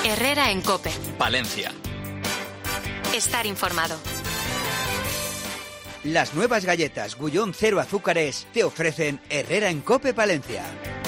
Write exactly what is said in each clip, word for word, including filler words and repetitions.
Herrera en COPE. Palencia. Estar informado. Las nuevas galletas Gullón Cero Azúcares te ofrecen Herrera en COPE Palencia.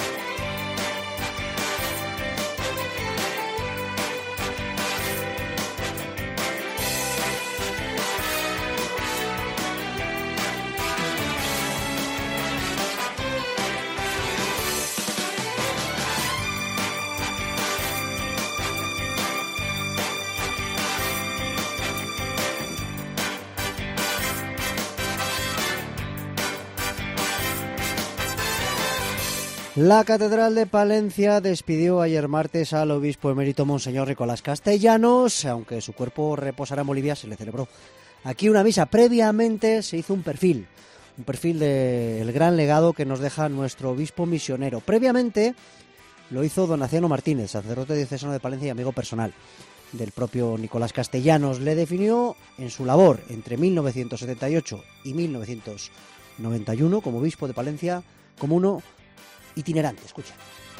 La Catedral de Palencia despidió ayer martes al obispo emérito Monseñor Nicolás Castellanos. Aunque su cuerpo reposará en Bolivia, se le celebró aquí una misa. Previamente se hizo un perfil, un perfil del gran legado que nos deja nuestro obispo misionero. Previamente lo hizo don Aciano Martínez, sacerdote diocesano de Palencia y amigo personal del propio Nicolás Castellanos. Le definió en su labor entre mil novecientos setenta y ocho y mil novecientos noventa y uno como obispo de Palencia como uno itinerante. Escucha.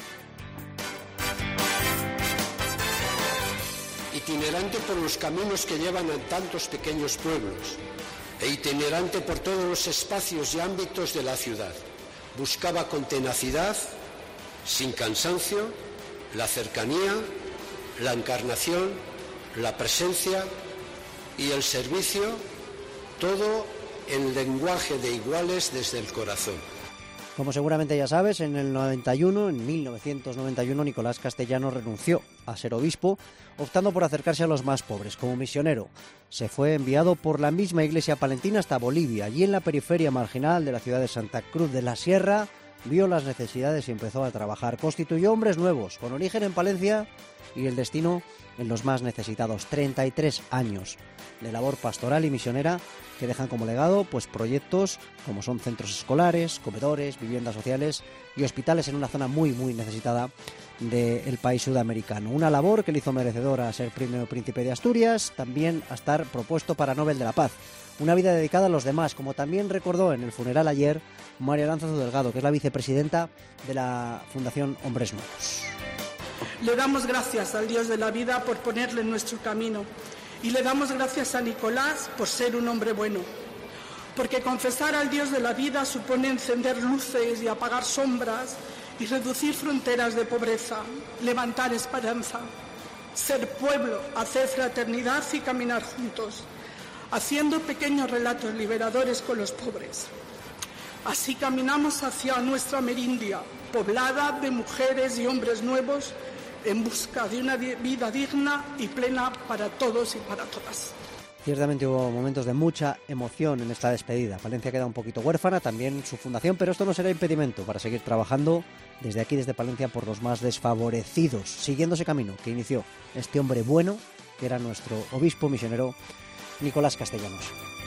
Itinerante por los caminos que llevan a tantos pequeños pueblos e itinerante por todos los espacios y ámbitos de la ciudad. Buscaba con tenacidad, sin cansancio, la cercanía, la encarnación, la presencia y el servicio, todo en lenguaje de iguales desde el corazón. Como seguramente ya sabes, en el noventa y uno, en mil novecientos noventa y uno, Nicolás Castellanos renunció a ser obispo, optando por acercarse a los más pobres. Como misionero, se fue enviado por la misma iglesia palentina hasta Bolivia. Allí, en la periferia marginal de la ciudad de Santa Cruz de la Sierra, vio las necesidades y empezó a trabajar. Constituyó hombres nuevos, con origen en Palencia y el destino en los más necesitados. treinta y tres años de labor pastoral y misionera que dejan como legado pues proyectos como son centros escolares, comedores, viviendas sociales y hospitales en una zona muy muy necesitada del país sudamericano. Una labor que le hizo merecedor a ser primer príncipe de Asturias, también a estar propuesto para Nobel de la Paz. Una vida dedicada a los demás, como también recordó en el funeral ayer María Aránzazu Delgado, que es la vicepresidenta de la Fundación Hombres Nuevos. Le damos gracias al Dios de la vida por ponerle en nuestro camino y le damos gracias a Nicolás por ser un hombre bueno, porque confesar al Dios de la vida supone encender luces y apagar sombras y reducir fronteras de pobreza, levantar esperanza, ser pueblo, hacer fraternidad y caminar juntos, haciendo pequeños relatos liberadores con los pobres. Así caminamos hacia nuestra Amerindia, poblada de mujeres y hombres nuevos, en busca de una vida digna y plena para todos y para todas. Ciertamente hubo momentos de mucha emoción en esta despedida. Palencia queda un poquito huérfana, también su fundación, pero esto no será impedimento para seguir trabajando desde aquí, desde Palencia, por los más desfavorecidos, siguiendo ese camino que inició este hombre bueno, que era nuestro obispo misionero Nicolás Castellanos.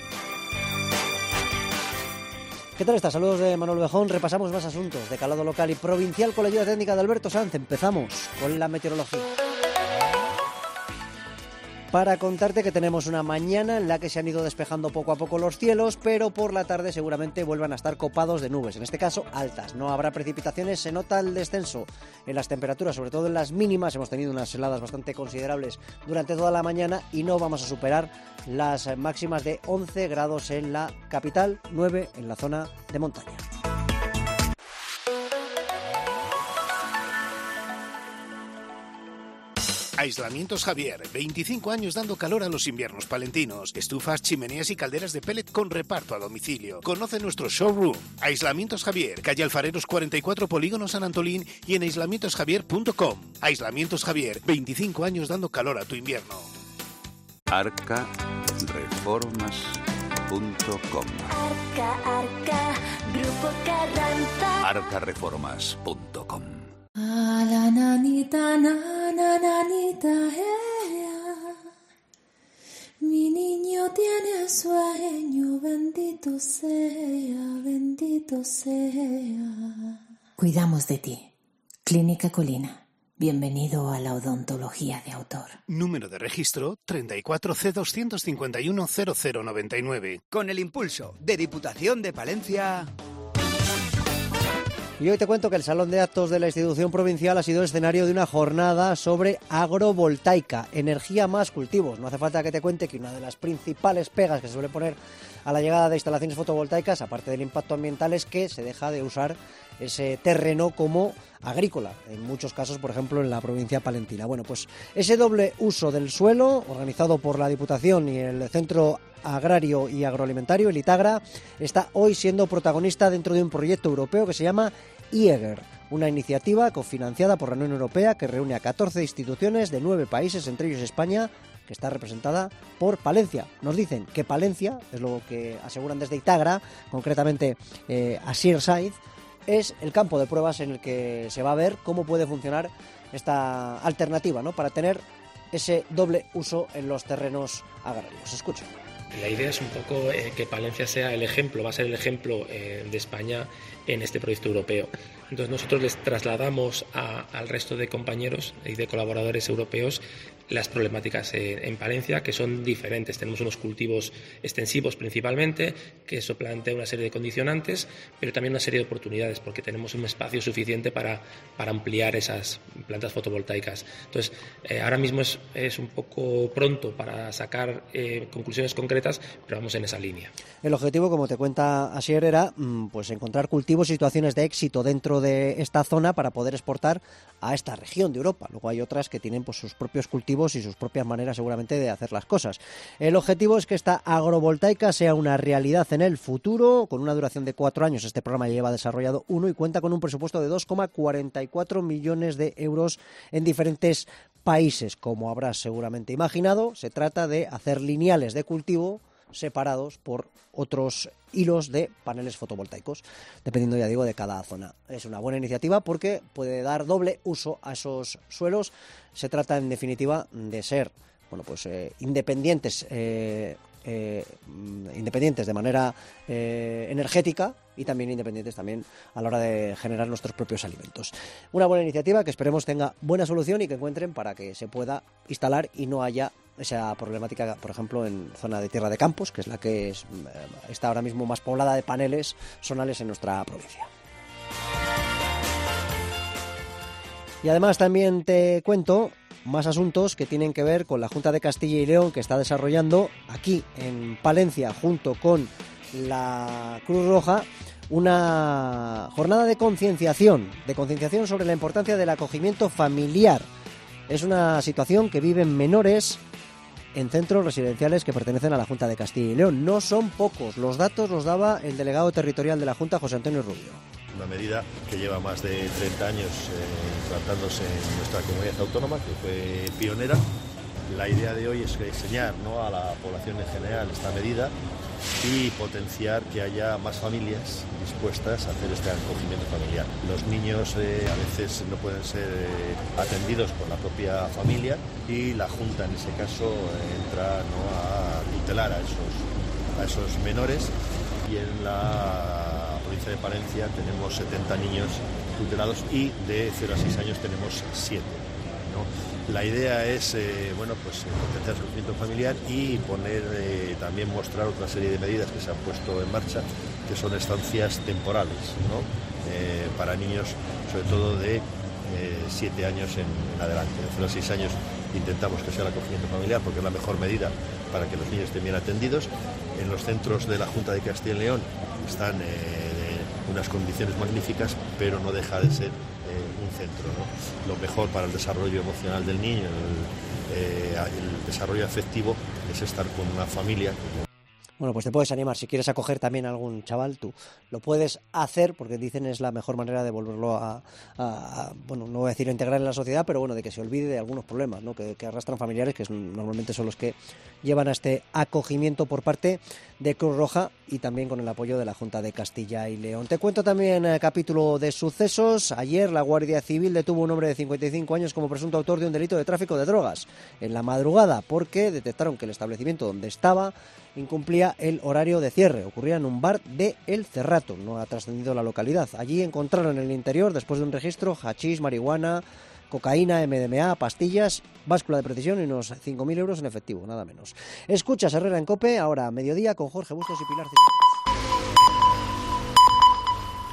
¿Qué tal está? Saludos de Manuel Bejón. Repasamos más asuntos de calado local y provincial con la ayuda técnica de Alberto Sanz. Empezamos con la meteorología. Para contarte que tenemos una mañana en la que se han ido despejando poco a poco los cielos, pero por la tarde seguramente vuelvan a estar copados de nubes, en este caso altas. No habrá precipitaciones, se nota el descenso en las temperaturas, sobre todo en las mínimas. Hemos tenido unas heladas bastante considerables durante toda la mañana y no vamos a superar las máximas de once grados en la capital, nueve en la zona de montaña. Aislamientos Javier, veinticinco años dando calor a los inviernos palentinos. Estufas, chimeneas y calderas de pellet con reparto a domicilio. Conoce nuestro showroom. Aislamientos Javier, calle Alfareros cuarenta y cuatro, Polígono San Antolín y en aislamientos javier punto com. Aislamientos Javier, veinticinco años dando calor a tu invierno. arca reformas punto com. Arca, Arca, Grupo Carranza. arca reformas punto com. A la nanita, nana, nanita, ella. Mi niño tiene sueño, bendito sea, bendito sea. Cuidamos de ti. Clínica Colina. Bienvenido a la odontología de autor. Número de registro treinta y cuatro C doscientos cincuenta y uno cero cero noventa y nueve. Con el impulso de Diputación de Palencia... Y hoy te cuento que el Salón de Actos de la institución provincial ha sido escenario de una jornada sobre agrovoltaica, energía más cultivos. No hace falta que te cuente que una de las principales pegas que se suele poner a la llegada de instalaciones fotovoltaicas, aparte del impacto ambiental, es que se deja de usar ese terreno como agrícola, en muchos casos, por ejemplo, en la provincia palentina. Bueno, pues ese doble uso del suelo, organizado por la Diputación y el Centro Agrario y Agroalimentario, el ITAGRA, está hoy siendo protagonista dentro de un proyecto europeo que se llama I E G E R, una iniciativa cofinanciada por la Unión Europea que reúne a catorce instituciones de nueve países, entre ellos España, que está representada por Palencia. Nos dicen que Palencia, es lo que aseguran desde ITAGRA, concretamente eh, Asier Saiz, es el campo de pruebas en el que se va a ver cómo puede funcionar esta alternativa, ¿no?, para tener ese doble uso en los terrenos agrarios. Escucha. La idea es un poco eh, que Palencia sea el ejemplo, va a ser el ejemplo eh, de España en este proyecto europeo. Entonces nosotros les trasladamos a, al resto de compañeros y de colaboradores europeos las problemáticas eh, en Palencia, que son diferentes. Tenemos unos cultivos extensivos principalmente, que eso plantea una serie de condicionantes, pero también una serie de oportunidades, porque tenemos un espacio suficiente para, para ampliar esas plantas fotovoltaicas. Entonces, eh, ahora mismo es, es un poco pronto para sacar eh, conclusiones concretas, pero vamos en esa línea. El objetivo, como te cuenta Asier, era pues encontrar cultivos y situaciones de éxito dentro de esta zona para poder exportar a esta región de Europa. Luego hay otras que tienen pues sus propios cultivos y sus propias maneras seguramente de hacer las cosas. El objetivo es que esta agrovoltaica sea una realidad en el futuro, con una duración de cuatro años. Este programa ya lleva desarrollado uno y cuenta con un presupuesto de dos coma cuarenta y cuatro millones de euros en diferentes países. Como habrás seguramente imaginado, se trata de hacer lineales de cultivo separados por otros hilos de paneles fotovoltaicos, dependiendo, ya digo, de cada zona. Es una buena iniciativa porque puede dar doble uso a esos suelos. Se trata, en definitiva, de ser, bueno, pues eh, independientes, eh, eh, independientes de manera eh, energética y también independientes también a la hora de generar nuestros propios alimentos. Una buena iniciativa que esperemos tenga buena solución y que encuentren para que se pueda instalar y no haya esa problemática, por ejemplo, en zona de Tierra de Campos, que es la que es, está ahora mismo más poblada de paneles solares en nuestra provincia. Y además también te cuento más asuntos que tienen que ver con la Junta de Castilla y León, que está desarrollando aquí en Palencia, junto con la Cruz Roja, una jornada de concienciación, de concienciación sobre la importancia del acogimiento familiar. Es una situación que viven menores en centros residenciales que pertenecen a la Junta de Castilla y León. No son pocos, los datos los daba el delegado territorial de la Junta, José Antonio Rubio. Una medida que lleva más de treinta años eh, tratándose en nuestra comunidad autónoma, que fue pionera. La idea de hoy es enseñar, ¿no?, a la población en general esta medida y potenciar que haya más familias dispuestas a hacer este acogimiento familiar. Los niños eh, a veces no pueden ser eh, atendidos por la propia familia y la Junta en ese caso eh, entra, ¿no?, a tutelar a esos, a esos menores, y en la provincia de Palencia tenemos setenta niños tutelados y de cero a seis años tenemos siete, ¿no? La idea es eh, bueno, pues potenciar el acogimiento familiar y poner eh, también mostrar otra serie de medidas que se han puesto en marcha, que son estancias temporales, ¿no?, eh, para niños, sobre todo de siete eh, años en, en adelante. De cero a seis años intentamos que sea el acogimiento familiar porque es la mejor medida para que los niños estén bien atendidos. En los centros de la Junta de Castilla y León están eh, de unas condiciones magníficas, pero no deja de ser un centro, ¿no? Lo mejor para el desarrollo emocional del niño, el, eh, el desarrollo afectivo, es estar con una familia. Bueno, pues te puedes animar. Si quieres acoger también a algún chaval, tú lo puedes hacer, porque dicen es la mejor manera de volverlo a, a, a bueno, no voy a decir a integrar en la sociedad, pero bueno, de que se olvide de algunos problemas, ¿no?, que, que arrastran familiares, que es, normalmente son los que llevan a este acogimiento por parte de Cruz Roja y también con el apoyo de la Junta de Castilla y León. Te cuento también el capítulo de sucesos. Ayer la Guardia Civil detuvo a un hombre de cincuenta y cinco años como presunto autor de un delito de tráfico de drogas en la madrugada, porque detectaron que el establecimiento donde estaba incumplía el horario de cierre. Ocurría en un bar de El Cerrato, no ha trascendido la localidad. Allí encontraron en el interior, después de un registro, hachís, marihuana, cocaína, M D M A, pastillas, báscula de precisión y unos cinco mil euros en efectivo, nada menos. Escuchas Herrera en COPE, ahora a mediodía, con Jorge Bustos y Pilar Cisneros.